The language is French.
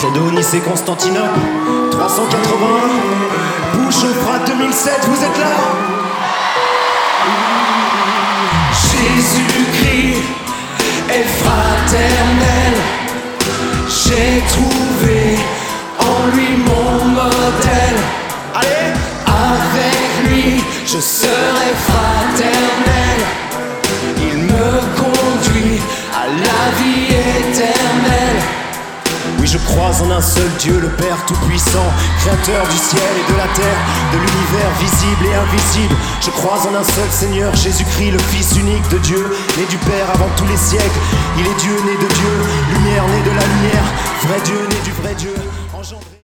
Credo, Nice et Constantinople, 381, Boucheauffrat 2007, vous êtes là? Jésus-Christ est fraternel. J'ai trouvé en lui mon modèle. Allez! Avec lui, je serai fraternel. Il me conduit à la vie éternelle. Oui, je crois en un seul Dieu, le Père Tout-Puissant, Créateur du ciel et de la terre, de l'univers visible et invisible. Je crois en un seul Seigneur, Jésus-Christ, le Fils unique de Dieu, né du Père avant tous les siècles. Il est Dieu, né de Dieu, lumière, né de la lumière, vrai Dieu, né du vrai Dieu, engendré.